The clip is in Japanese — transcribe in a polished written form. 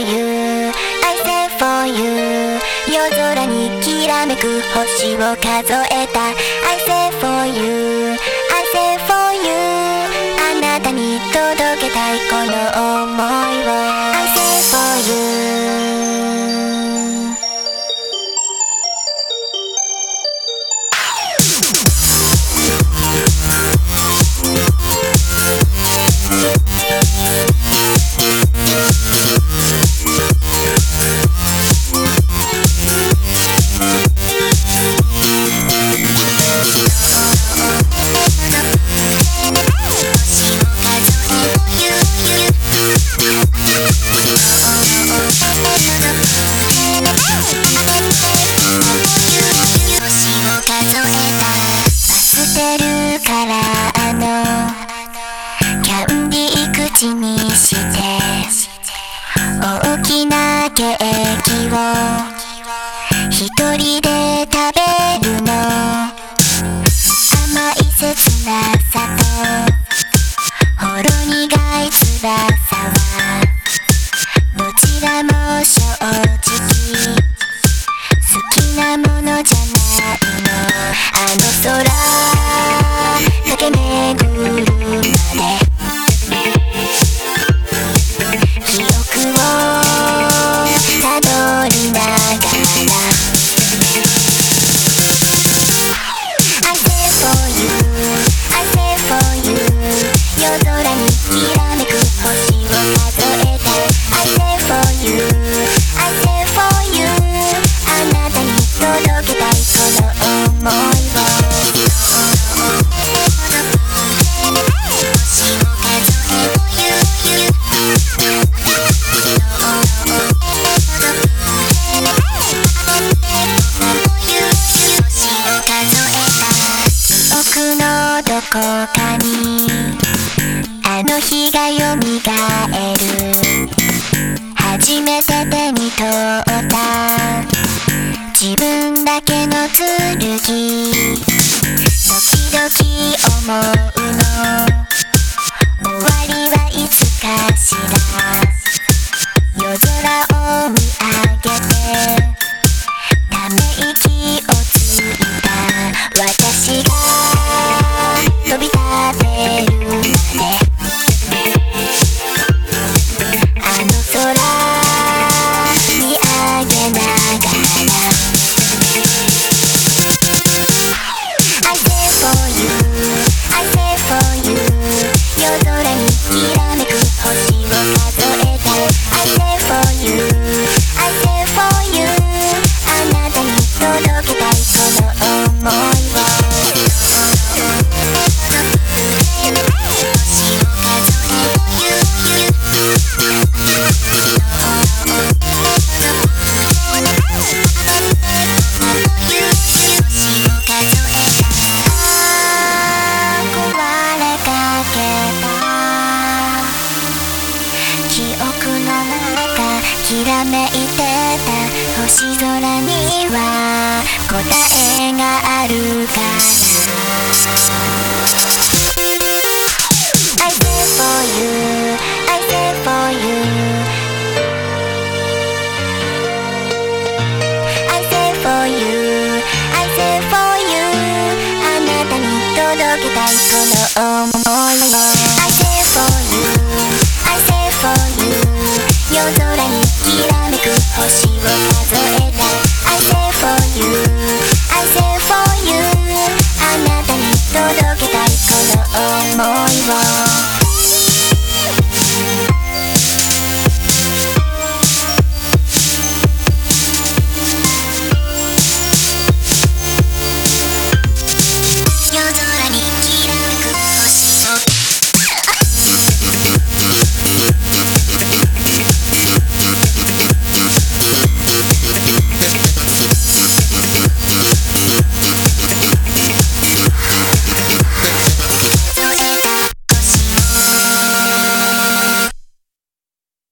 you, I say for you 夜空にきらめく星を数えた I say for you, I say for you あなたに届けたいこの想いを I say for you口にして大きなケーキを一人で食べるの甘い切なさとほろ苦い辛さはどちらも正直好きなものじゃないのあの空駆け巡るまでどこかにあの日がよみがえる初めて手に取った自分だけの剣時々思うの終わりはいつかしら夜空を見上げてため息をついた私が飛び立てるまであの空見上げながら I say for you, I say for you 夜空にきらめく星を数えた I say for you, I say for you あなたに届けたいこの想いをきらめいてた星空には答えがあるから I say for you, I say for you I say for you, I say for you あなたに届けたいこの想い